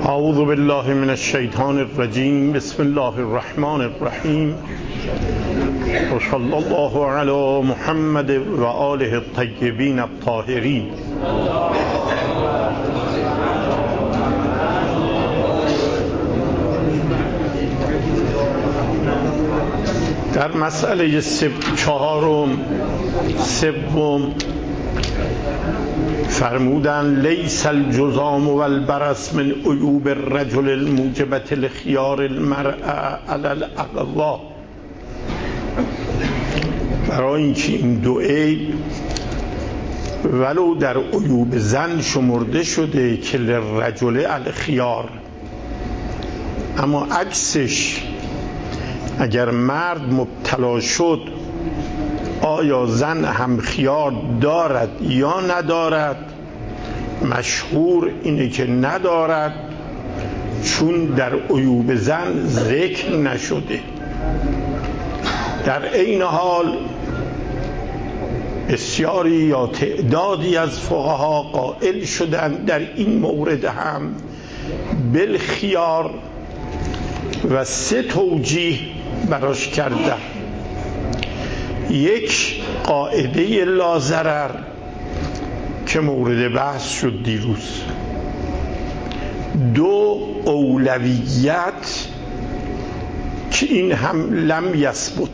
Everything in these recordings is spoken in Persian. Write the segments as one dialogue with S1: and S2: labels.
S1: اعوذ بالله من الشیطان الرجیم. بسم الله الرحمن الرحیم. و صلی الله علی محمد و آله الطیبین الطاهرین. در مسئله سوم فرمودن لیس الجذام و البرص من عیوب الرجل الموجبة لخیار المرأة علی الاقوا. برای اینکه این دو عیب ولو در عیوب زن شمرده شده که للرجل الخیار، اما عکسش اگر مرد مبتلا شد آیا زن هم خیار دارد یا ندارد؟ مشهور اینه که ندارد، چون در عیوب زن ذکر نشده. در عین حال بسیاری یا تعدادی از فقها قائل شدند در این مورد هم بالخیار و 3 توجیه براش کردن. یک، قاعده لا ضرر که مورد بحث شد دیروز. 2، اولویت که این هم لم یثبت.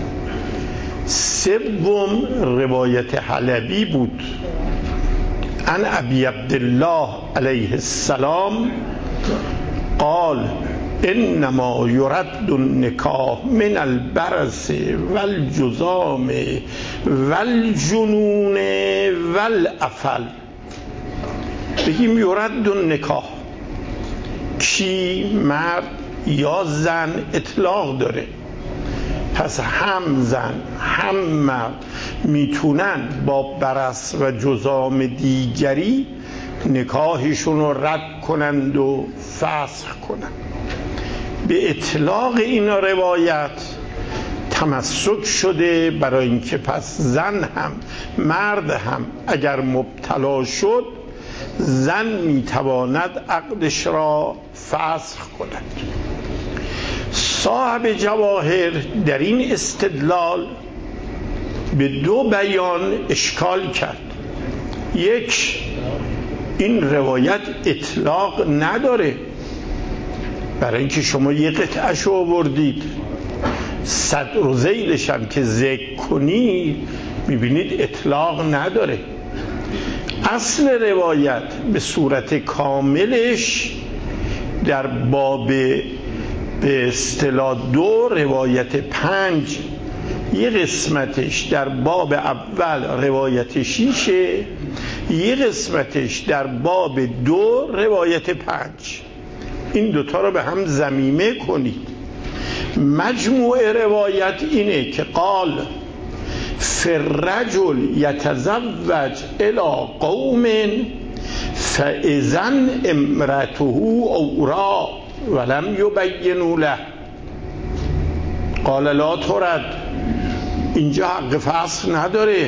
S1: 3، روایت حلبی بود عن ابی عبدالله علیه السلام قال انما يرد النکاح من البرص والجذام والجنون والعفل. بگیم یرد النکاح، کی؟ مرد یا زن اطلاق داره، پس هم زن هم مرد میتونن با برص و جذام دیگری نکاحشون رو رد کنند و فسخ کنند. به اطلاق این روایت تمسک شده برای اینکه پس زن هم مرد هم اگر مبتلا شد زن میتواند عقدش را فسخ کند. صاحب جواهر در این استدلال به 2 بیان اشکال کرد. یک، این روایت اطلاق نداره، برای اینکه شما یه قطعه‌شو آوردید، صدر و ذیلش هم که ذکر کنید میبینید اطلاق نداره. اصل روایت به صورت کاملش در باب به اصطلاح 2 روایت 5 یه قسمتش در باب اول روایت 6، یه قسمتش در باب 2 روایت 5. این دوتا رو به هم ضمیمه کنید. مجموع روایت اینه که قال فالرجل یتزوج الی قوم فاذن امرته اورا ولم یبینوا له قال لا ترد. اینجا حق فسخ نداره.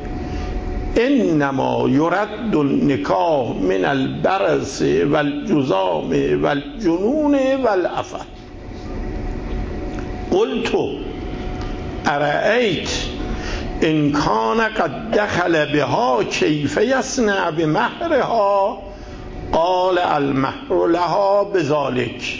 S1: انما يرد النکاح من البرص والجذام والجنون والعفل. قلت ارأیت ان کان قد دخل بها کیف یصنع بمهرها قال المهر لها بذلک.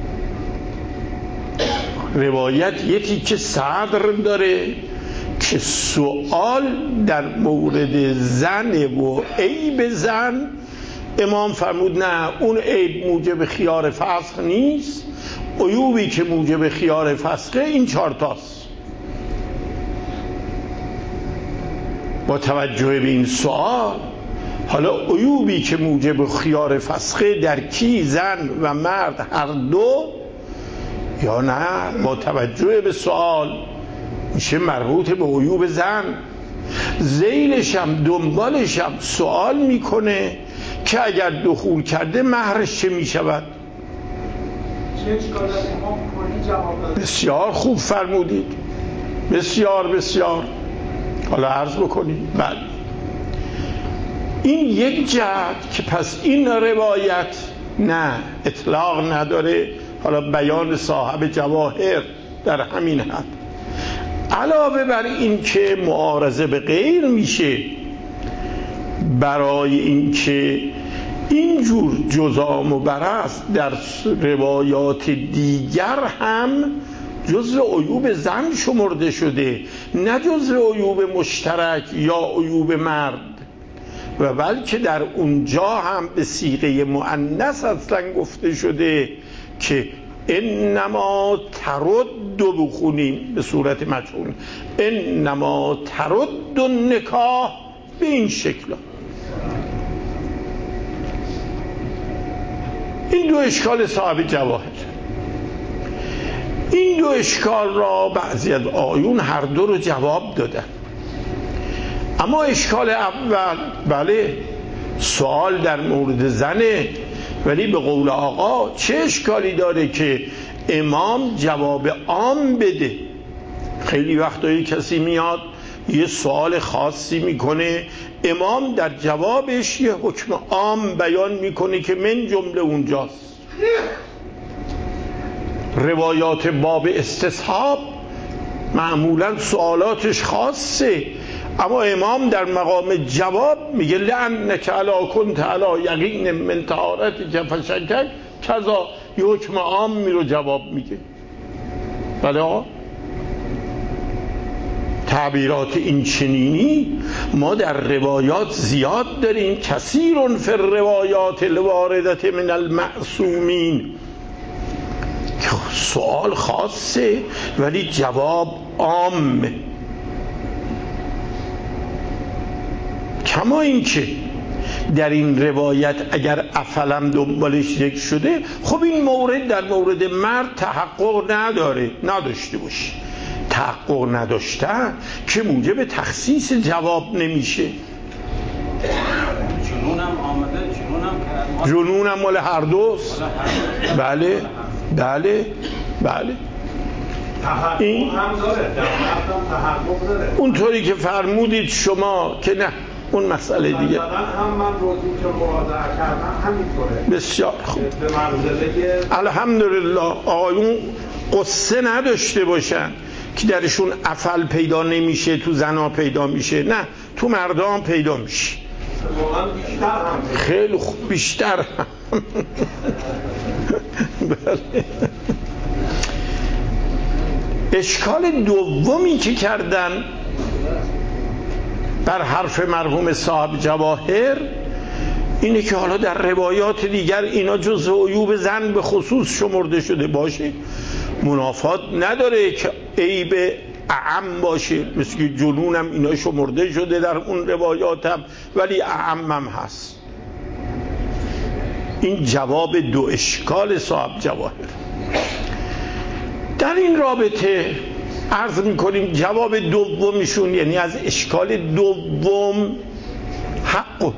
S1: روایت یکی که صدر داره که سوال در مورد زن و عیب زن. امام فرمود نه، اون عیب موجب خیار فسخ نیست، عیوبی که موجب خیار فسخه این 4 تاست. با توجه به این سوال، حالا عیوبی که موجب خیار فسخه در کی؟ زن و مرد هر دو، یا نه با توجه به سوال میشه مربوط به عیوب زن؟ ذیلش هم دنبالش هم سوال میکنه که اگر دخول کرده مهرش چه میشود؟ بسیار خوب فرمودید، بسیار بسیار. حالا عرض بکنید. بله، این یک جهت که پس این روایت نه اطلاق نداره. حالا بیان صاحب جواهر در همین حد. علاوه بر این که معارضه به غیر میشه، برای اینکه اینجور جزام و برست در روایات دیگر هم جزء عیوب زن شمرده شده، نه جزء عیوب مشترک یا عیوب مرد، و بلکه در اونجا هم به صیغه مؤنث اصلا گفته شده که انما ترد بخونیم به صورت مجهول، انما ترد النکاح به این شکل. این دو اشکال صاحب جواهر. این دو اشکال را بعضی از آیون هر دو رو جواب دادن. اما اشکال اول، بله سوال در مورد زنه، ولی به قول آقا چه اشکالی داره که امام جواب عام بده؟ خیلی وقتایی کسی میاد یه سوال خاصی میکنه، امام در جوابش یه حکم عام بیان میکنه که من جمله اونجاست. روایات باب استصحاب معمولا سوالاتش خاصه، اما امام در مقام جواب میگه لأنک علی کنت علی یقین من طهارتک فشکک کذا، یه حکم عامی رو جواب میگه. بله آقا، تعبیرات این چنینی ما در روایات زیاد داریم. کثیر فی الروایات الواردة من المعصومین. سوال خاصه ولی جواب عامه. کما اینکه در این روایت اگر افلم دنبالش ذکر شده، خب این مورد در مورد مرد تحقق نداشته باشه. تحقق نداشتن که موجب تخصیص جواب نمیشه.
S2: جنونم آمده،
S1: جنونم مال هر دوست. بله بله بله. این
S2: هم داره، تحقق داره.
S1: اونطوری که فرمودید شما که نه، اون مسئله دیگه.
S2: مثلا هم من روزی که مراجعه کردم همینطوره.
S1: بسیار خوب.
S2: به منزله
S1: الحمدلله آقایون قصه نداشته باشن که درشون افعال پیدا نمیشه، تو زنا پیدا میشه. نه، تو مردان پیدا میشه.
S2: واقعا بیشتر هم.
S1: خیلی خوب، بیشتر هم. بله. اشکال دومی که کردن بر حرف مرحوم صاحب جواهر اینه که حالا در روایات دیگر اینا جزء عیوب زن به خصوص شمرده شده باشه، منافات نداره که عیب اعم باشه، مثل که جنونم اینا شمرده شده در اون روایاتم، ولی اعمم هست. این جواب دو اشکال صاحب جواهر. در این رابطه عرض میکنیم جواب دومیشون، یعنی از اشکال دوم، حق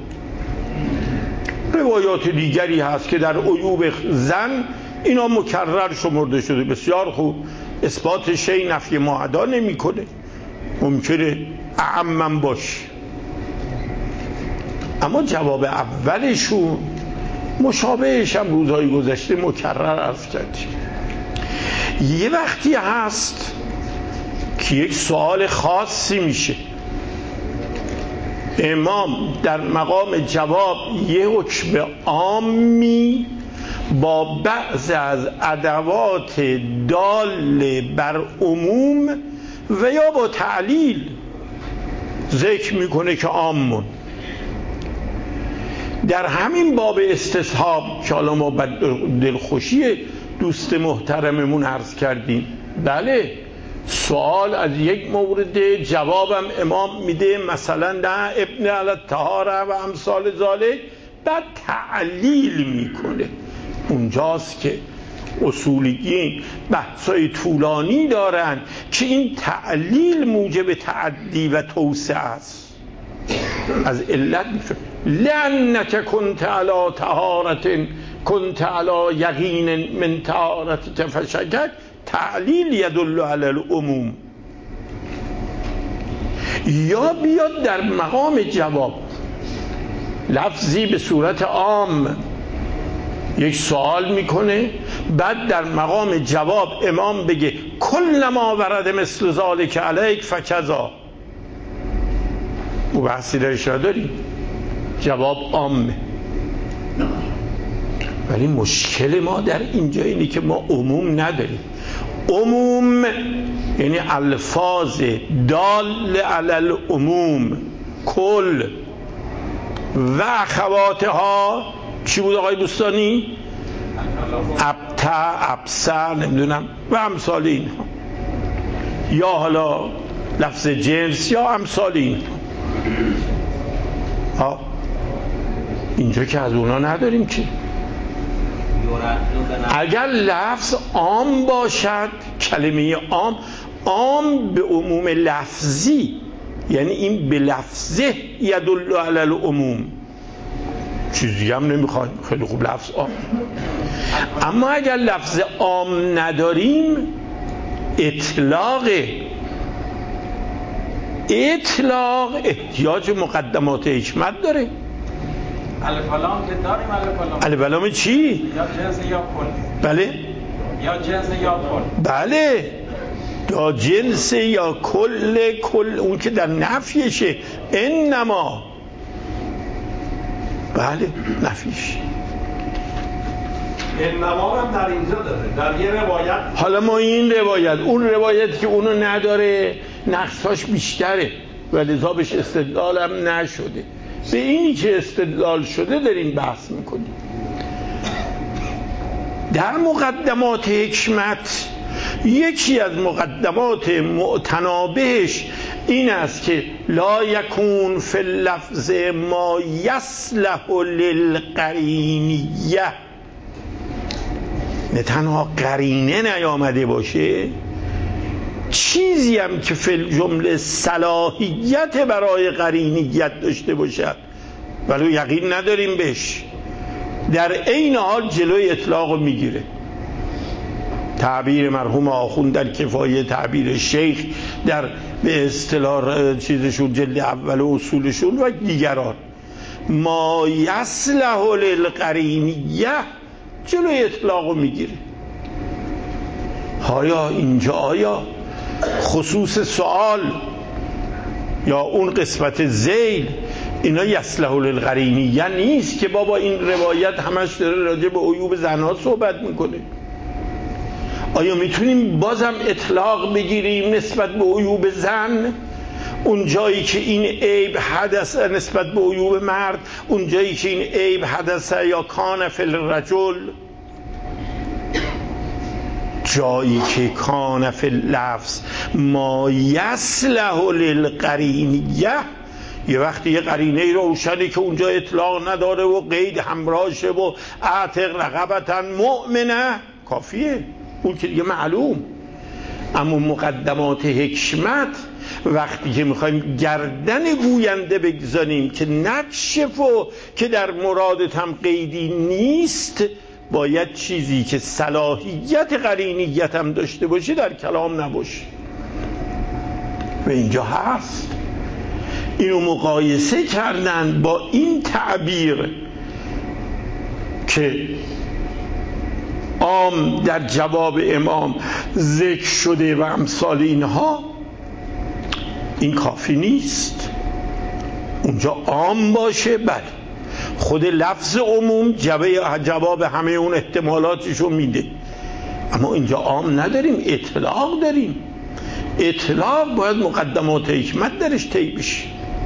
S1: روایات دیگری هست که در عیوب زن اینا مکرر شمرده شده. بسیار خوب، اثبات شی نفی معدا نمیکنه، ممکنه اعمم باشه. اما جواب اولشون مشابهش هم روزهای گذشته مکرر عرض کردیم. یه وقتی هست که یک سوال خاصی میشه، امام در مقام جواب یه حکم عامی با بعض از ادوات دال بر عموم و یا با تعلیل ذکر میکنه که عامون. در همین باب استصحاب که حالا ما دلخوشی دوست محترممون عرض کردیم، بله سوال از یک مورد، جوابم امام میده مثلا نه ابن علی الطهاره و امثال ذالک، بعد تعلیل میکنه. اونجاست که اصولیین بحثای طولانی دارن که این تعلیل موجب تعدی و توسعه است. از علت میشه لأنک کنت علی طهارة کنت علی یقین من طهارتک فشکک، تعلیل یدل علی العموم. یا بیاد در مقام جواب لفظی به صورت عام یک سوال میکنه، بعد در مقام جواب امام بگه کلما ورد مثل ذالک علیک فکذا. او بحثی درش نداریم، جواب عامه. ولی مشکل ما در اینجا اینه که ما عموم نداریم. عموم یعنی الفاظ دال علی العموم، کل و اخواتها. چی بود آقای بوستانی؟ ابتع، ابصر، نمیدونم و امثال اینها، یا حالا لفظ جنس یا امثال اینها. اینجا که از اونا نداریم که. اگر لفظ عام باشد، کلمه عام به عموم لفظی، یعنی این به لفظه یدل علی العموم، چیزی هم نمیخوایم، خیلی خوب لفظ عام. اما اگر لفظ عام نداریم، اطلاق احتیاج مقدمات حکمت داره.
S2: الف و لام که داریم.
S1: الف و لام چی؟
S2: یا جنس یا کل.
S1: بله.
S2: یا جنس یا کل.
S1: بله. یا جنس یا کل اون که در نفیشه. انما. بله نفیش.
S2: انما هم در اینجا داره، در یه روایت.
S1: حالا ما این روایت، اون روایت که اونو نداره نقصاش بیشتره و لذا بهش استدلال هم نشده. به اینی که استدلال شده داریم بحث میکنیم. در مقدمات حکمت یکی از مقدمات معتنابهش این است که لا یکون فی اللفظ ما یصلح للقرینیه، نه تنها قرینه نیامده باشه، چیزی هم که فی الجمله صلاحیت برای قرینیت داشته باشد ولو یقین نداریم بهش، در عین حال جلوی اطلاق میگیره. تعبیر مرحوم آخوند در کفایه، تعبیر شیخ در به اصطلاح چیزشون جلد اول اصولشون و دیگران، ما یصلح للقرینیه جلوی اطلاق میگیره. آیا خصوص سوال یا اون قسمت ذیل اینا یصلح للقرینیه نیست که بابا این روایت همش داره راجع به عیوب زنها صحبت میکنه؟ آیا میتونیم بازم اطلاق بگیریم نسبت به عیوب زن؟ اون جایی که این عیب حدث نسبت به عیوب مرد، اون جایی که این عیب حدث یا کان فی الرجل، جایی که کان فی اللفظ ما یصلح للقرینیه، یه وقتی یه قرینه روشنی که اونجا اطلاق نداره و قید همراهشه و اعتق رقبتا مؤمنه کافیه، اون که دیگه معلوم. اما مقدمات حکمت وقتی که میخوایم گردن گوینده بگذاریم که نکشفو که در مرادت هم قیدی نیست، باید چیزی که صلاحیت قرینیت هم داشته باشه در کلام نباشه و اینجا هست. اینو مقایسه کردن با این تعبیر که عام در جواب امام ذکر شده و امثال اینها، این کافی نیست. اونجا عام باشه، بله خود لفظ عموم جواب همه اون احتمالاتشو میده، اما اینجا عام نداریم، اطلاق داریم. اطلاق باید مقدمات حکمت درش طی بشه.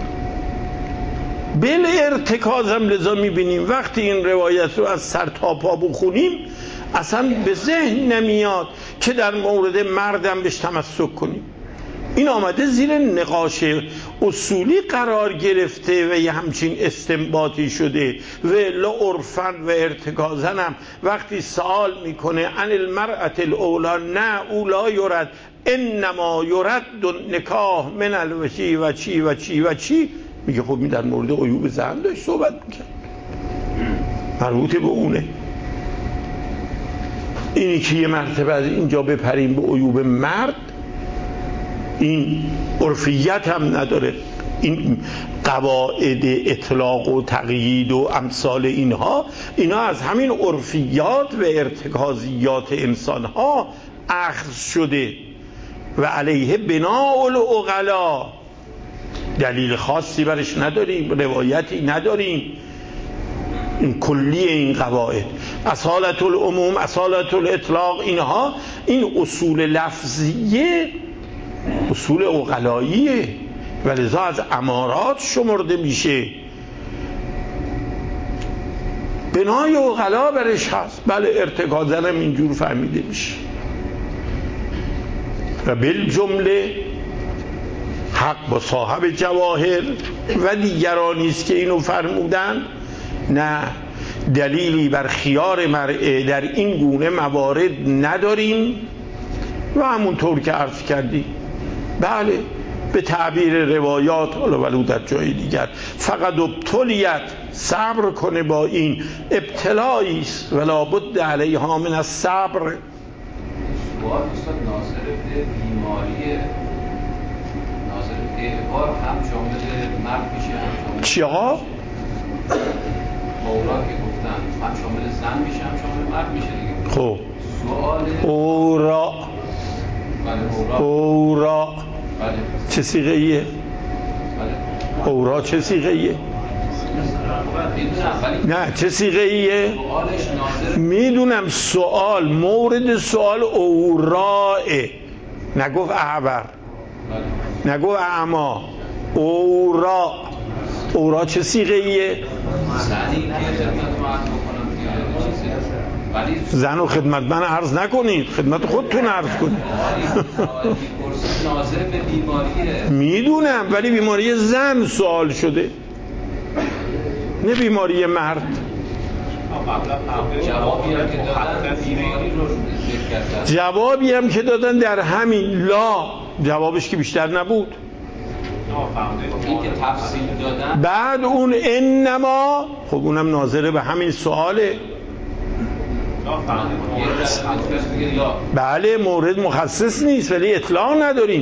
S1: بل ارتکاز هم لذا میبینیم وقتی این روایت رو از سر تا پا بخونیم اصلا به ذهن نمیاد که در مورد مردم بهش تمسک کنیم. این آمده زیر نقاش اصولی قرار گرفته و یه همچین استنباطی شده و لا عرفن و ارتکازن هم وقتی سوال میکنه عن المرأة الاولا، نه اولا یرد، انما یرد نکاح من الوشی و چی و چی و چی، میگه خب این در مورد عیوب زن داشت صحبت میکرد، مربوط به اونه. اینی که یه مرتبه از اینجا بپریم به عیوب مرد، این عرفیت هم نداره، این قواعد اطلاق و تقیید و امثال اینها از همین عرفیات و ارتکازیات انسانها اخذ شده و علیه بناء العقلا. دلیل خاصی برش نداریم، روایتی نداریم. این کلی این قواعد، اصالت العموم، اصالت الاطلاق، این اصول لفظیه، اصول عقلاییه و لذا از امارات شمرده میشه. بنای عقلا برش هست. بله ارتکازن هم اینجور فهمیده میشه. و بالجمله حق با صاحب جواهر و دیگرانی است که اینو فرمودن نه دلیلی بر خیار مرء در این گونه موارد نداریم و همونطور که عرض کردیم بله به تعبیر روایات ولو در جای دیگر فقط ابتلیت، صبر کنه با این ابتلایی است و لابد علیها من الصبر.
S3: سوال استاد ناظر به بیماری ناظر به اعبار هم شامل مرد میشه هم شامل
S1: چی ها؟
S3: اورا که گفتن هم شامل زن میشه هم شامل مرد میشه دیگه.
S1: خب
S3: سوال
S1: اورا اورا
S3: بله
S1: چه صیغه ایه؟
S3: بله
S1: اورا چه صیغه ایه؟ نه چه صیغه ایه؟ میدونم سوال مورد سوال اورائه، نگفت اعور، نگفت اعما، اورا چه صیغه ایه؟ زن و خدمت من عرض نکنید، خدمت خودتون عرض کنید.
S3: ناظر به بیماریه
S1: میدونم ولی بیماری زن سوال شده نه بیماری مرد. جوابی هم که دادن در همین لا، جوابش که بیشتر نبود.
S3: این که تفصیل دادن
S1: بعد اون انما، خب اونم ناظره به همین سواله. بله مورد مخصص نیست ولی اطلاق نداریم.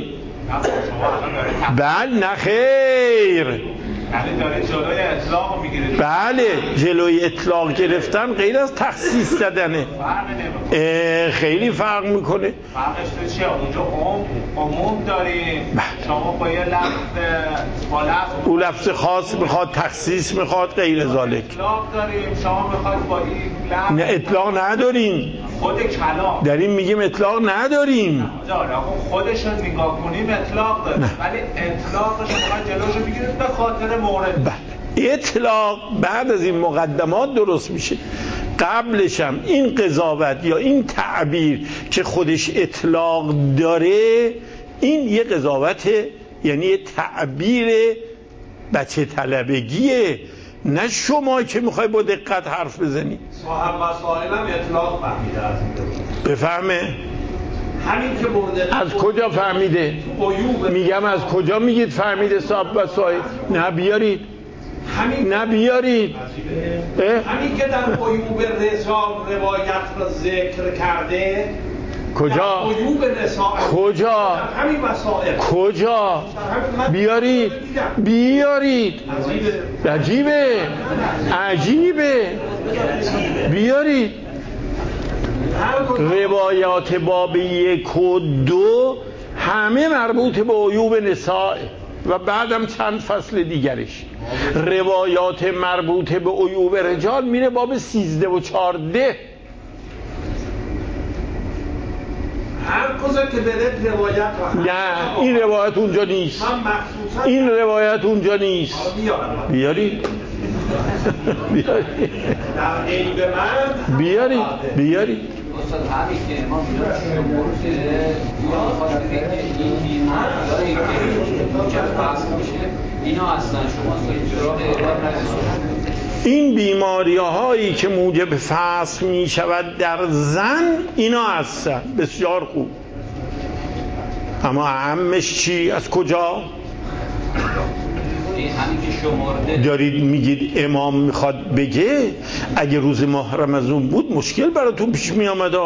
S1: بله نه خیر،
S2: یعنی داره جلوی اطلاق میگیره.
S1: بله جلوی اطلاق گرفتن غیر از تخصیص دادنه. خیلی فرق میکنه.
S2: فرقش تو چیه؟ اونجا عموم داریم، شما با یه لفظ با لفظ
S1: او لفظ خاص میخواد، تخصیص میخواد، غیر ذالک.
S2: اطلاق داریم، شما میخواد با این لفظ.
S1: نه اطلاق نداریم،
S2: خود کلام
S1: داریم میگیم اطلاق نداریم.
S2: خودش رو نگاه کنیم اطلاق داریم ولی اطلاقش میخواد جلوشو بگیرید به خاطر مورد.
S1: اطلاق بعد از این مقدمات درست میشه. قبلش هم این قضاوت یا این تعبیر که خودش اطلاق داره این یه قضاوته، یعنی یه تعبیر بچه طلبگیه، نه شما که میخوای با دقت حرف بزنی.
S2: صاحب مسائل هم اطلاق فهمیده از این
S1: بفهمه
S2: همین که مورد
S1: از کجا فهمیده؟ میگم از کجا میگید فهمیده صاحب مسائل؟ نه بیارید، نه بیارید.
S2: همین که در عیوب رضا روایت را ذکر کرده.
S1: کجا؟
S2: عیوب نساء
S1: کجا؟
S2: همین مسائل
S1: کجا؟ بیارید، بیارید. عجیبه، عجیبه، بیارید. روایات باب 1 و 2 همه مربوط به عیوب نساء و بعدم چند فصل دیگرش. روایات مربوط به عیوب رجال میره باب 13 و 14.
S2: هر کجا که برید روایت
S1: نه این روایت اونجا نیست، این روایت اونجا نیست. بیارید، بیارید،
S2: در عیب من
S1: بیارید.
S3: استاد همین که ما میاد شمرده یا خاطر اینکه این بیماری که موجب بحث میشه اینا هستن. شما سراغ اعلام نرسید.
S1: این بیماری هایی که موجب فصل می شود در زن اینا هستن. بسیار خوب. اما اهمش چی؟ از کجا؟ دارید میگید امام میخواد بگه اگه روز ماه رمضان بود مشکل براتون پیش می آمده.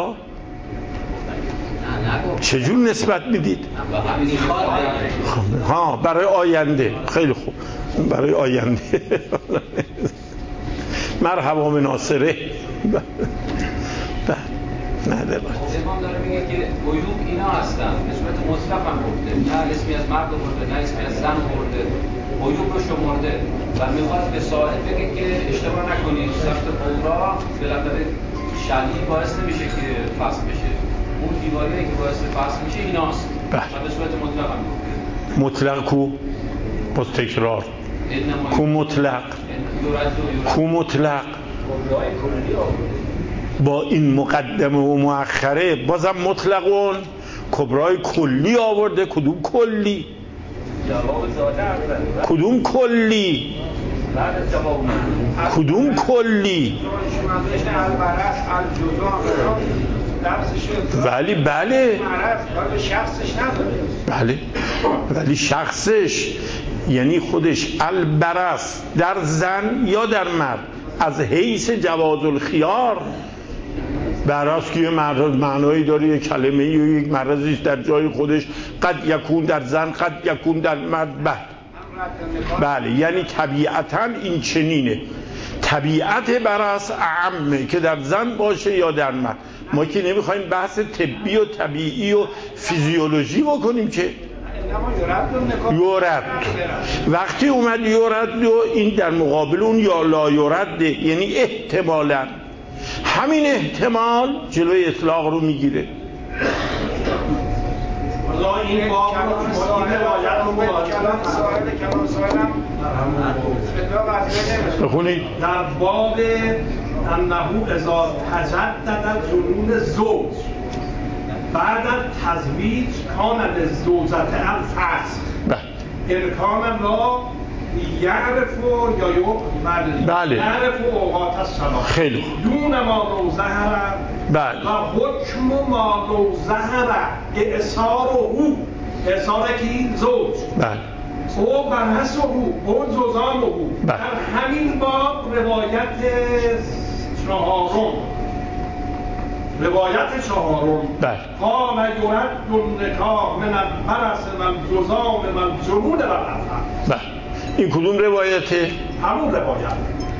S1: چجور نسبت میدید؟ ها برای آینده. خیلی خوب برای آینده. مرحبا به ناصره.
S3: امام داره میگه که عیوب اینا هستن، به صورت مطلق هم برده، نه اسمی از مرد برده، نه اسمی از زن برده، عیوب رو شمرده و میخواد به سائل بگه که اشتباه نکنید، سخت قبرا بالاخره شدید باعث نمیشه که فصل بشه، اون دیواریه که باعث فصل میشه ایناست و به صورت مطلق هم برده.
S1: مطلق کو؟ باز تکرار کو مطلق؟ کو مطلق؟ با این مقدمه و مؤخره بازم مطلقون کبرای کلی آورده. کدوم کلی؟ کدوم کلی؟ کدوم کلی؟ ولی بله ولی شخصش یعنی خودش البرص در زن یا در مرد از حیث جواز الخیار براست که یه معنایی داره، یک کلمه یا یک مرضیش در جای خودش قد یکون در زن قد یکون در مرد. بله یعنی طبیعتا این چنینه، طبیعت براست اعمه که در زن باشه یا در مرد. ما که نمیخوایم بحث طبی و طبیعی و فیزیولوژی بکنیم که یورد وقتی اومد یورد و این در مقابل اون یا لا یورد، یعنی احتمالاً همین احتمال جلوی اطلاق رو میگیره.
S4: این باب
S1: بخونید
S4: در باب انه اذا تجدد ظنون زوج بعد از تزویج کان للزوجة الفسخ امکان لا یعرف یا
S1: بله
S4: یعرف اوقات الصلاة
S1: خیلی
S4: دون ما لو ظهر
S1: بله
S4: و حکم ما لو ظهر اعصاره کی زوج
S1: بله
S4: او برحسه او جزامه
S1: بله.
S4: در همین باب روایت چهارم
S1: بله
S4: قال یرد النکاح من البرص و الجذام و الجنون و العفن.
S1: بله این کدوم روایته؟
S4: همون روایت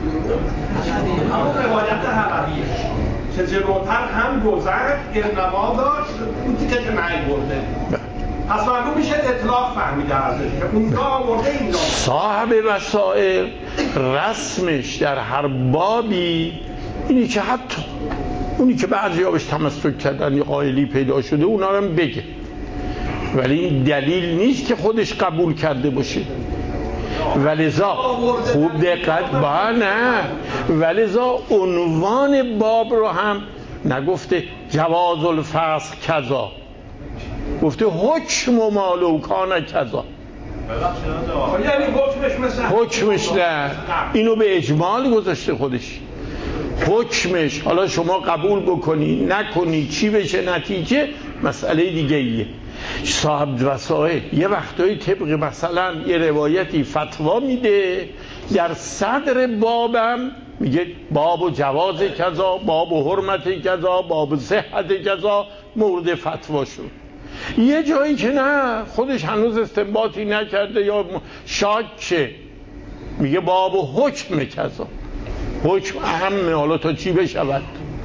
S4: حلبیه که جلوتر هم گذر انما داشت اون تیکه که نهی برده. پس معلوم میشه اطلاق فهمیده ازش که اونجا آورده اینجا.
S1: صاحب وسائل رسمش در هر بابی اینی که حتی اونی که بعضی ها بهش تمسک کردن یا قائلی پیدا شده اونا رو هم بگه، ولی این دلیل نیست که خودش قبول کرده باشه. ولذا خوب دقت با نه، ولذا عنوان باب رو هم نگفته جواز الفسخ کذا، گفته حکم ما لو کان کذا.
S4: یعنی
S1: حکمش نه، اینو به اجمال گذاشته خودش. حکمش حالا شما قبول بکنی نکنی چی بشه نتیجه مسئله دیگه ایه. صاحب وسائل یه وقتایی طبق مثلا یه روایتی فتوا میده در صدر بابم میگه باب جواز کذا، باب حرمت کذا، باب صحت کذا مورد فتوا شد. یه جایی که نه خودش هنوز استنباطی نکرده یا شاکه میگه باب حکم کذا، حکم اهمه حالا تا چی بشود.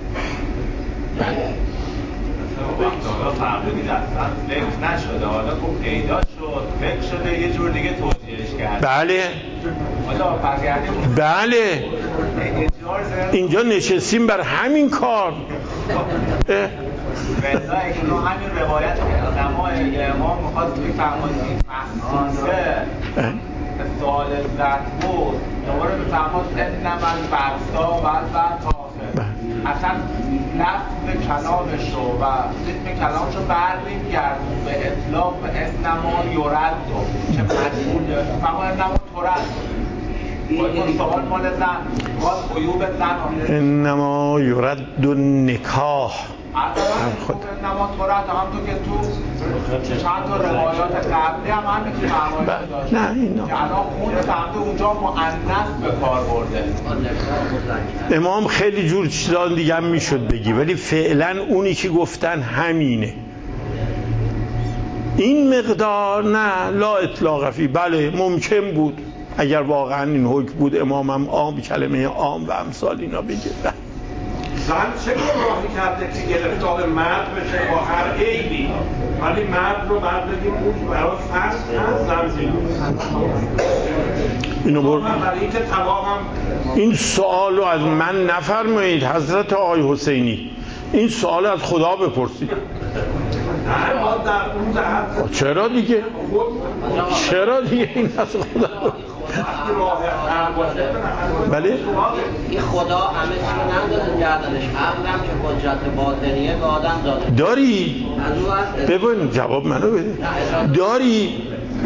S2: فرمودید اصلا فکر نشده، حالا که پیدا شد فکر شده یه جور دیگه توجیهش کرد.
S1: بله بله اینجا نشستیم بر همین کار.
S2: بذار اینو همین روایت علمای امام میخواد بفرمایید این مخصوصه سوال زد بود دوباره بفرماد انما البرصا و البرطافه، اصلا لفظ کلامش رو و ریتم کلامش رو برمیگردون به اطلاق به انما یرد که مجموله فما انما ترد باید سوال مال زن باید عیوب زن
S1: انما یرد النکاح
S2: انما ترد همونطور که تو چند تا روایات قبلی هم همین که فرمایش داشت
S1: نه اینا
S2: که الان خون فهمده اونجا مؤنث به کار برده.
S1: امام خیلی جور چیزان دیگه هم میشد بگی، ولی فعلا اونی که گفتن همینه. این مقدار نه لا اطلاق فی، بله ممکن بود اگر واقعا این حکم بود امامم عام کلمه عام و امثال اینا بگه.
S4: زن چه گناهی کرده که گرفتار مرد بشه با هر عیبی، ولی مرد رو بعد بگیم اون برای فصل هست زن زیاد
S1: اینو
S4: هم...
S1: این سوال رو از من نفرمایید حضرت آقای حسینی، این سوال از خدا بپرسید.
S4: نه ما در اون جهت
S1: چرا دیگه؟ چرا دیگه این از خدا؟ بله؟
S3: این خدا همه چی رو نداده گردنش، عقلم که قدرت باطنیه به آدم داده.
S1: داری؟ ببین جواب منو بده. داری؟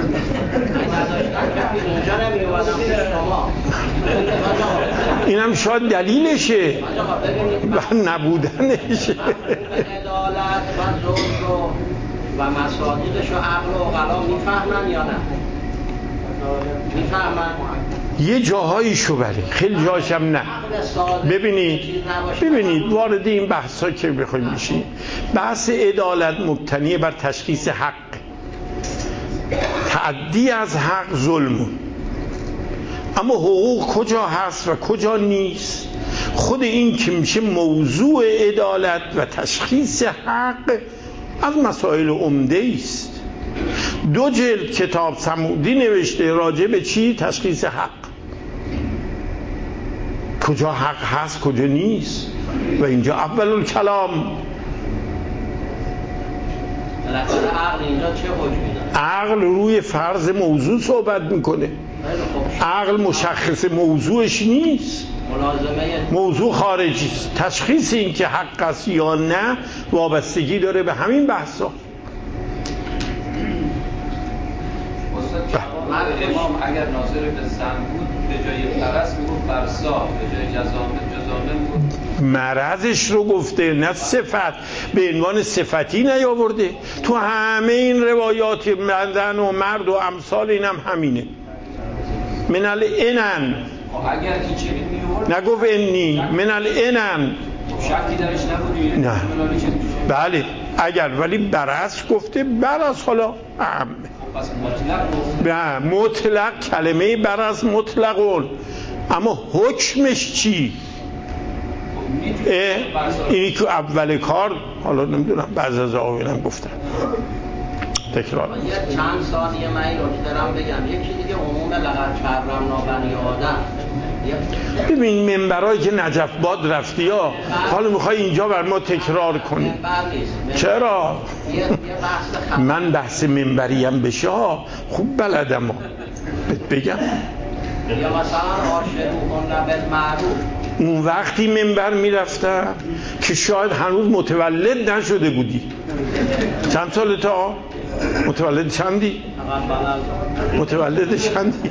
S1: اینم شاید دلیلشه و نبودنشه.
S3: عدالت و ظلم و مصادیقش و عقل و عقلا میفهمن یا نه؟ میفهمن؟
S1: یه جاهاییشو بله، خیلی جاهاشم نه. ببینید وارد این بحثا که بخوایم میشیم، بحث عدالت مبتنی بر تشخیص حق، تعدی از حق ظلم، اما حقوق کجا هست و کجا نیست. خود این که میشه موضوع عدالت و تشخیص حق از مسائل عمده است. 2 جلد کتاب صمودی نوشته راجع به چی؟ تشخیص حق، کجا حق هست کجا نیست، و اینجا اول الکلام.
S3: عقل اینجا چه حکمی داره؟
S1: عقل روی فرض موضوع صحبت میکنه. عقل مشخص موضوعش نیست، موضوع خارجی است. تشخیص این که حق است یا نه وابستگی داره به همین بحثا.
S3: امام اگر ناظر به زن بود به جای پرست میگفت برسا، به جای جزامه میگفت
S1: مرضش رو گفته، نه صفت. به عنوان صفتی نیاورده. تو همه این روایات زن و مرد و امثال اینم همینه. من الانن،
S3: اگر هیچی میورد
S1: نگفت انی، من الانن
S3: شکی درش نبودی.
S1: نه بله اگر، ولی برعکس گفته. برعکس حالا نه مطلق، کلمه برعکس مطلقون، اما حکمش چی؟ اینی که اول کار، حالا نمیدونم بعض از آقایونم گفتن تکرار.
S3: یه چند ثانیه من این نکته دارم بگم. یکی دیگه عموم لقد کرمنا بنی آدم.
S1: ببین منبرایی که نجف باد رفتی ها، حالا میخوای اینجا بر ما تکرار کنی. چرا؟ من بحث منبریم بشه ها خوب بلدم ها بگم.
S3: یا مثلا عاشقون بالمعروف،
S1: اون وقتی منبر میرفتم که شاید هنوز متولد نشده بودی. چند سال تا؟ متولد چندی؟ متولد چندی؟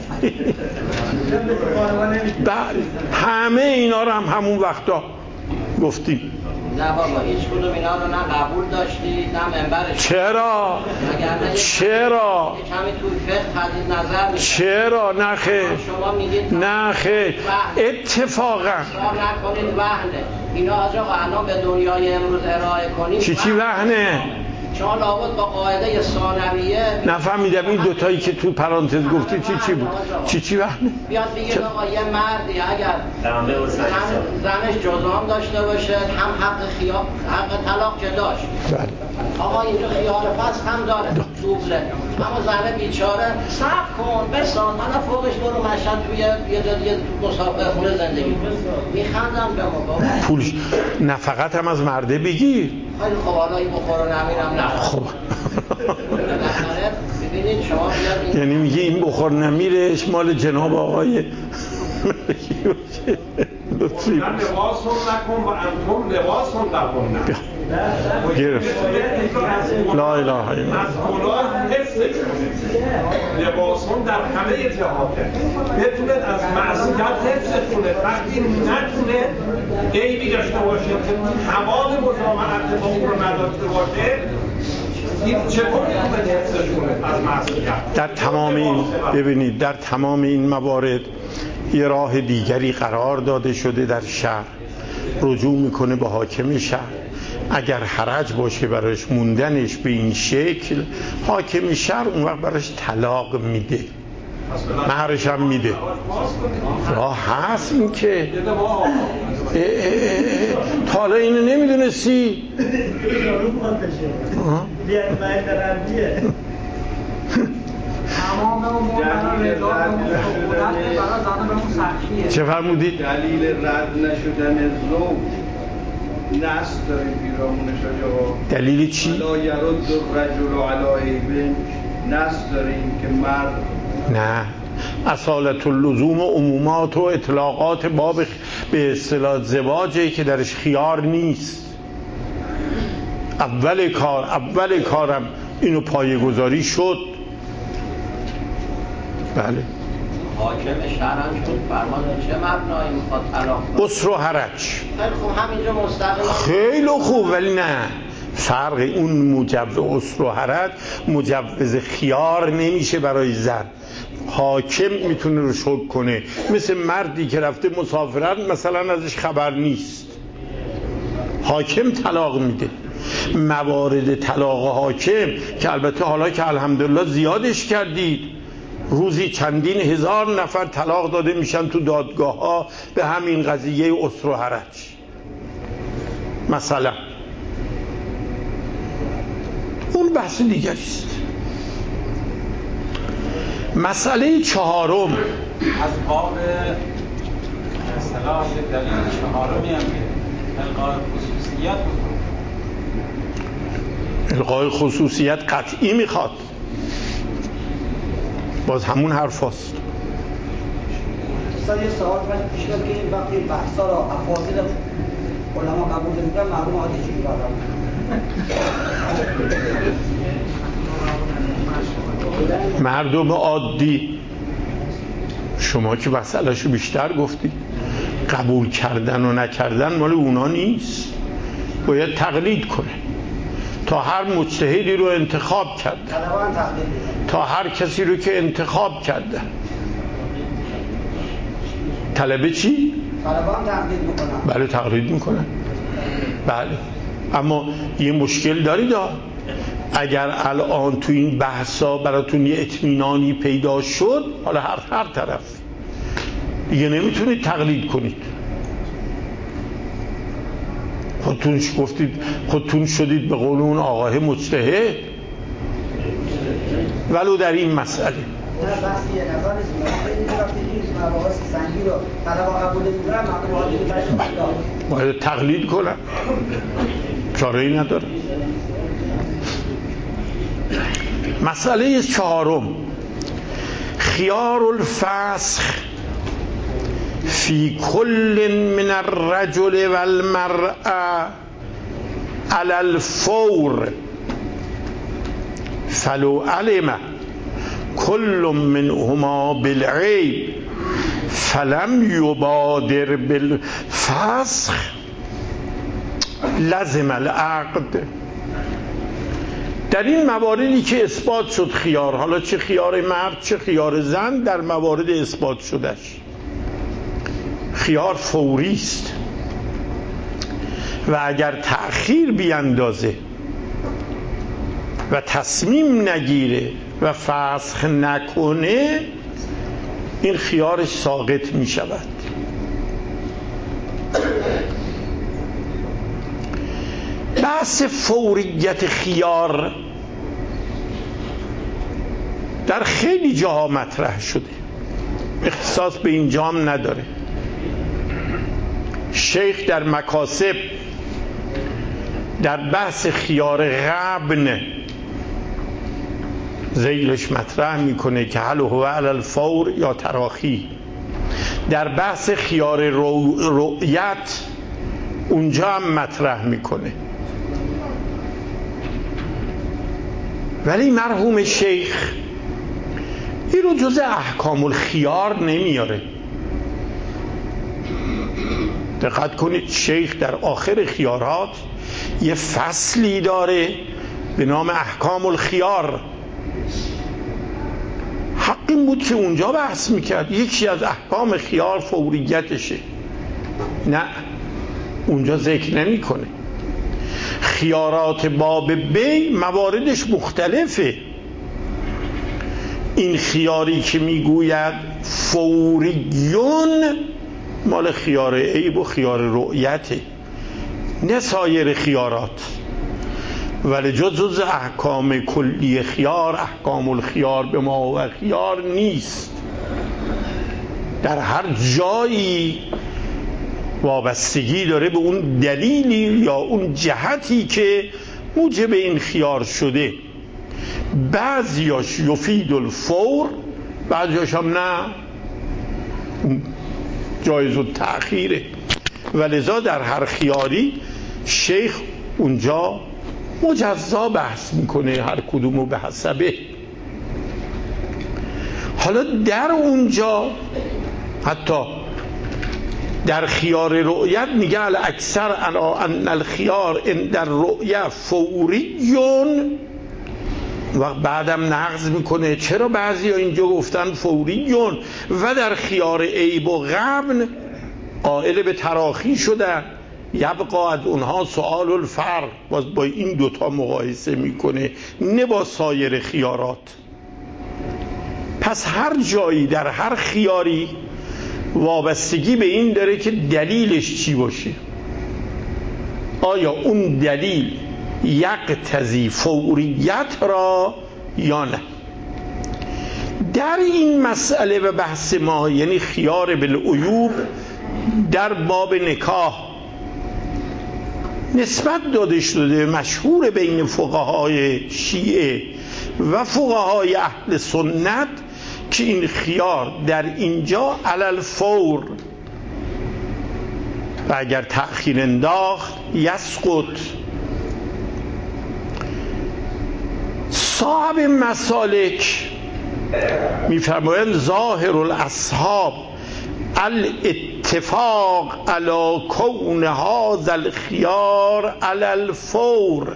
S1: همه اینا رو هم همون وقتا گفتیم.
S3: نه بابا هیچ کدوم اینا رو نه قبول داشتی نه منبرش.
S1: چرا؟ چرا؟
S3: کمی توی فقه حدید نظر میشه.
S1: چرا؟ نه خیر.
S3: شما میگید
S1: نه خیر. اتفاقا
S3: نکنید وهنه. اینا آقا الان به دنیای امروز ارائه کنید.
S1: چی وهنه؟
S3: شما لابد با قاعده ثانویه
S1: نفهمیدم این دوتایی که تو پرانتز گفتی چی بود؟ چی وهنه؟
S3: بیاد بگید آقا یه مردی اگر زنش جزام داشته باشه هم حق طلاق که داشت.
S1: بله.
S3: آقا اینجا خیال فصل هم داره دوبله، اما زنه بیچاره صبر کن بساز، حالا فوقش برو مشهد توی یه جا دیگه تو مسافر خونه زندگی میخندم به ما.
S1: پولش نفقت هم از مرده بگیر.
S3: خیلی خب حالا این بخور و نمیرم نه
S1: خب
S3: ببینید شما
S1: یعنی میگه این بخور نمیرش مال جناب آقای
S4: لطفی لباسون نکن و انتم لباسون نکن.
S1: گرفت. لا اله الا الله.
S4: مسئولان حفظ لباسون در همه جهاته بتونید از معصیت حفظ کنه. وقتی نتونه عیبی داشته باشه که توان مجامعت با اون رو نداشته باشه، این چطور میتونه حفظش کنه از معصیت؟
S1: در تمام این ببینید در تمام این موارد یه راه دیگری قرار داده شده در شهر، رجوع میکنه به حاکم شهر. اگر حرج باشه برایش موندنش به این شکل، حاکم شهر اون وقت برایش طلاق میده. مهرش هم میده. راه هست این که تا حالا اینو نمیدونستی؟ چه فرمودید؟
S5: دلیل رد نشدن زوج نص داریم پیرامونش آقا.
S1: دلیل چی؟
S5: لا یرد الرجل علی عیب، نص داریم که مرد
S1: نه، اصالت اللزوم و عمومات و اطلاقات باب به اصطلاح زواجی که درش خیار نیست. اول کارم اینو پایه‌گذاری شد. بله.
S6: حاکم شرعم شد فرمان چه مبنایی میخواد طلاق بده؟
S1: اسر و حرج.
S6: خیلی خوب، همینجا مستقل.
S1: خیلی خوب، ولی نه، فرق اون مجوز اسر و حرج مجوز خیار نمیشه برای زن. حاکم میتونه رو شک کنه، مثل مردی که رفته مسافرت مثلا ازش خبر نیست، حاکم طلاق میده. موارد طلاق حاکم که البته حالا که الحمدلله زیادش کردید، روزی چندین هزار نفر طلاق داده میشن تو دادگاه ها به همین قضیه اسر و حرج. مثلا اون بحث دیگری است. مسئله چهارم
S2: از باب اصطلاح دلیل چهارمی هم که القای خصوصیت
S1: القای خصوصیت قطعی میخواد، باز همون حرف هست.
S7: یه سوال من پیش میاد که این وقتی بحثا را افاضل علما قبول نمی‌کنن، مردم عادی چی می‌کنن؟
S1: مردم عادی، شما که مسئله‌شو بیشتر گفتی، قبول کردن و نکردن مال اونا نیست، باید تقلید کنه. تا هر مجتهدی رو انتخاب کرده، تا هر کسی رو که انتخاب کرده. طلبه چی؟
S7: طلبان تقلید میکنن.
S1: بله تقلید میکنن. بله، اما یه مشکل دارید اگر الان تو این بحثا براتون یه اطمینانی پیدا شد، حالا هر طرف دیگه نمیتونید تقلید کنید. خودتون گفتید، خودتون شدید به قول اون آقای مجتهد، ولو در این مسئله. باید تقلید کنن، چاره‌ای نداره. مسئله چهارم، خیار الفسخ فی کل من الرجل والمرأة علی الفور، فلو علم كل منهما بالعیب فلم یبادر بالفسخ لزم العقد. در این مواردی که اثبات شد خیار، حالا چه خیار مرد چه خیار زن، در موارد اثبات شدش خیار فوری است و اگر تأخیر بیندازه و تصمیم نگیره و فسخ نکنه، این خیارش ساقط می شود. بحث فوریت خیار در خیلی جاها مطرح شده، اختصاص به این جام نداره. شیخ در مکاسب در بحث خیار غبن ذیلش مطرح میکنه که هل هو علی الفور یا تراخی. در بحث خیار رؤیت اونجا هم مطرح میکنه، ولی مرحوم شیخ این رو جز احکام الخیار نمیاره. دقت کنید، شیخ در آخر خیارات یه فصلی داره به نام احکام الخیار. حق این بود که اونجا بحث میکرد یکی از احکام خیار فوریتشه، نه اونجا ذکر نمیکنه. خیارات باب بی مواردش مختلفه. این خیاری که میگوید فوریون مال خیار عیب و خیار رؤیته، نه سایر خیارات. ولی جز احکام کلی خیار احکام الخیار به ما و خیار نیست. در هر جایی وابستگی داره به اون دلیلی یا اون جهتی که موجب این خیار شده. بعضیاش یفید الفور، بعضیاش هم نه، جایز التأخیره. ولذا در هر خیاری شیخ اونجا مجزا بحث میکنه، هر کدومو به حسبه. حالا در اونجا حتی در خیار رؤیت میگه الاکثر علی ان الخیار در رؤیت فوریون، و بعدم نقض میکنه چرا بعضی ها اینجا گفتن فوریون و در خیار عیب و غبن قائل به تراخی شدن. یبقا از اونها سؤال الفرق، باز با این دوتا مقایسه میکنه نه با سایر خیارات. پس هر جایی در هر خیاری وابستگی به این داره که دلیلش چی باشه. آیا اون دلیل یقتضی فوریت را یا نه. در این مسئله و بحث ما یعنی خیار بالعیوب در باب نکاح نسبت داده شده مشهور بین فقهای شیعه و فقهای اهل سنت که این خیار در اینجا علل فور و اگر تأخیر انداخت یسقط. صاحب مسالک میفرمایند ظاهر الاصحاب الاتفاق علی کون هذا الخيار على الفور،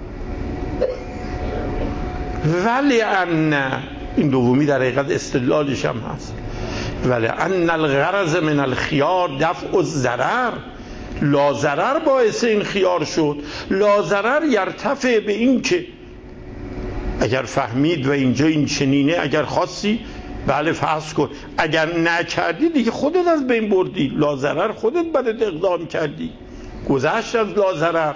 S1: ولی ان این دومی در حقیقت استدلالش هم هست، ولی ان الغرض من الخيار دفع الضرر، لا ضرر باعث این خیار شد. لا ضرر یرتفع به این که اگر فهمید و اینجا این چنینه، اگر خواستی بله فرض کن، اگر نکردی دیگه خودت از بین بردی، لا ضرر خودت بدت اقدام کردی، گذشت از لا ضرر.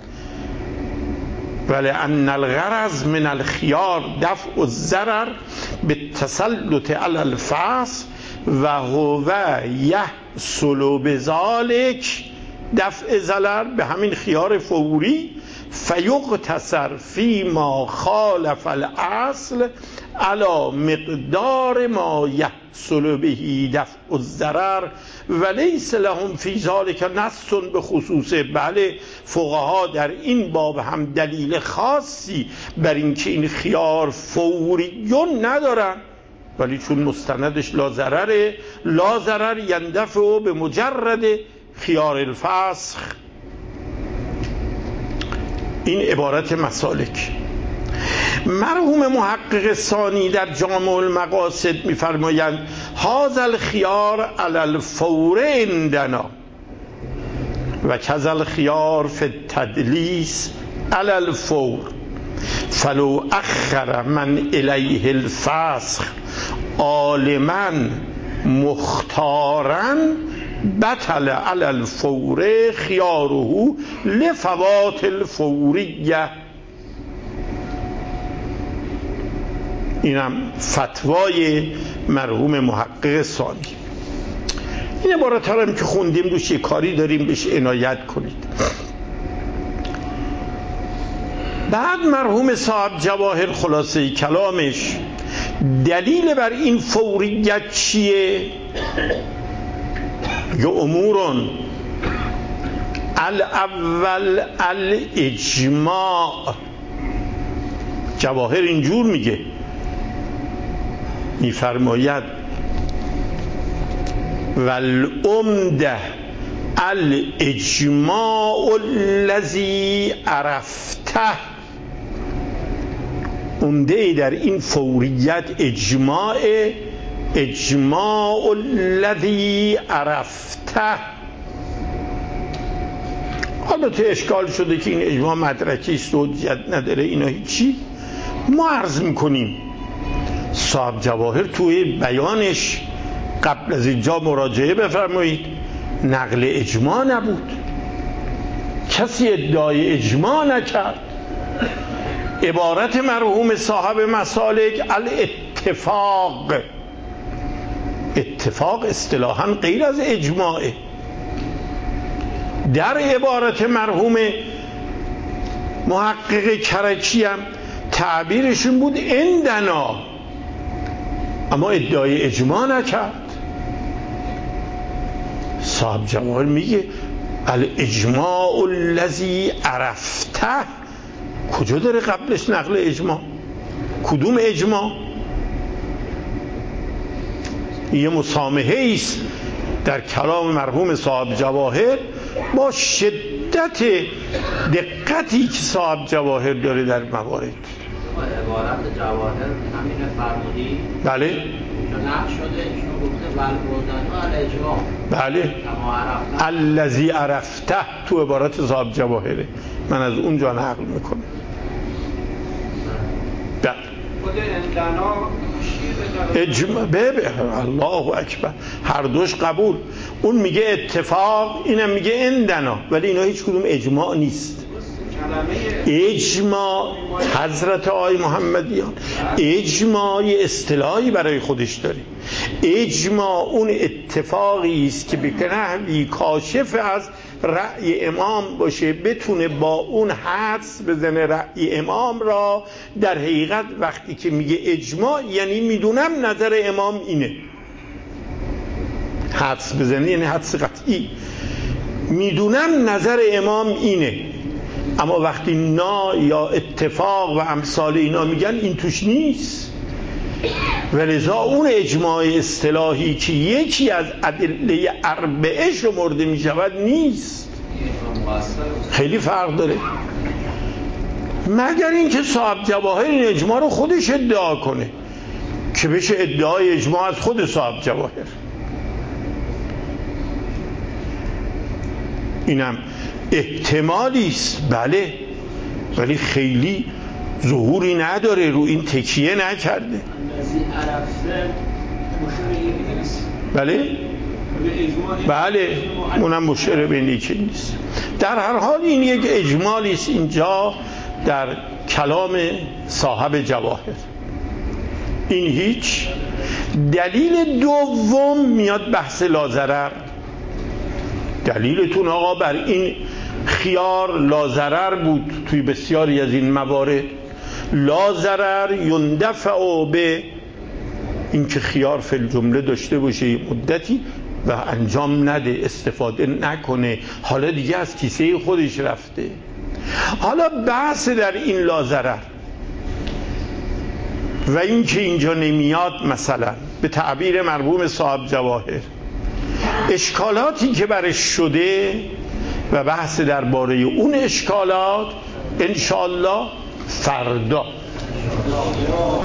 S1: ولی ان الغرض من الخيار دفع الضرر بالتسلط على الفصل و هو یحصل بذلك دفع ضرر، به همین خیار فوری فیقتصر فیما خالف الاصل على مقدار ما یحصل به دفع الضرر ولیس لهم فی ذلک نص به خصوصه. بله فقها در این باب هم دلیل خاصی بر اینکه این خیار فوریون ندارن، ولی چون مستندش لا ضرره، لا ضرر یندفع به مجرد خیار الفسخ. این عبارت مسالک. مرحوم محقق ثانی در جامع المقاصد میفرمایند هذا الخيار على الفور عندنا و كذا الخيار في التدلیس على الفور فلو اخر من الیه الفسخ عالما مختارا بطل على الفور خياره لفوات الفوریه. اینم فتوای مرحوم محقق ثانی. این عبارت ها هم که خوندیم روش یه کاری داریم بهش عنایت کنید. بعد مرحوم صاحب جواهر خلاصه کلامش دلیل بر این فوریت چیه؟ یه امورون الاول الاجماع. جواهر اینجور میگه، میفرماید والعمده الاجماع الذی عرفته. عمده در این فوریت اجماع الذی عرفته. البته اشکال شده که این اجماع مدرکی است و حجت نداره، اینا هیچی. ما عرض میکنیم صاحب جواهر توی بیانش قبل از اینجا مراجعه بفرمایید نقل اجماع نبود، کسی ادعای اجماع نکرد. عبارت مرحوم صاحب مسالک الاتفاق، اتفاق اصطلاحاً غیر از اجماعه. در عبارت مرحوم محقق کرکی هم تعبیرشون بود عندنا، اما ادعای اجماع نکرد. صاحب جواهر میگه الاجماع الذی عرفته، کجا داره قبلش نقل اجماع؟ کدوم اجماع؟ یه مسامحه است در کلام مرحوم صاحب جواهر با شدت دقتی که صاحب جواهر داره در موارد.
S6: عبارت جواهر همین فرمودی؟
S1: بله.
S6: نقل شده ایشون گفته والبردن الاجماع.
S1: بله. الذی عرفته تو عبارت صاحب جواهره، من از اونجا نقل میکنم. بله.
S4: خود اندنا
S1: اجماع الله اکبر، هر دوش قبول. اون میگه اتفاق، اینم میگه اندنا، ولی اینا هیچ کدوم اجماع نیست. اجماع حضرت آقای محمدیان اجماع اصطلاحی برای خودش داره. اجماع اون اتفاقی است که به نحوی کاشف از رأی امام باشه، بتونه با اون حدس بزنه رأی امام را. در حقیقت وقتی که میگه اجماع یعنی میدونم نظر امام اینه. حدس بزنه یعنی حدس قطعی، میدونم نظر امام اینه. اما وقتی نا یا اتفاق و امثال اینا میگن این توش نیست، ولذا اون اجماع اصطلاحی که یکی از ادله اربعه شمرده میشود نیست. خیلی فرق داره، مگر اینکه صاحب جواهر این اجماع رو خودش ادعا کنه که بشه ادعای اجماع از خود صاحب جواهر. اینم احتمالی است، بله، ولی خیلی ظهوری نداره، رو این تکیه نکرده. بله بله، اونم مشعر به نیکی نیست. در هر حال این یک اجمالی است اینجا در کلام صاحب جواهر. این هیچ. دلیل دوم میاد بحث لاضرر. دلیلتون آقا بر این خیار لاضرر بود توی بسیاری از این موارد. لاضرر یندفع به این که خیار فی الجمله داشته باشه مدتی و انجام نده، استفاده نکنه، حالا دیگه از کیسه خودش رفته. حالا بحث در این لاضرر و این که اینجا نمیاد، مثلا به تعبیر مرحوم صاحب جواهر اشکالاتی که برش شده و بحث درباره اون اشکالات انشاءالله فردا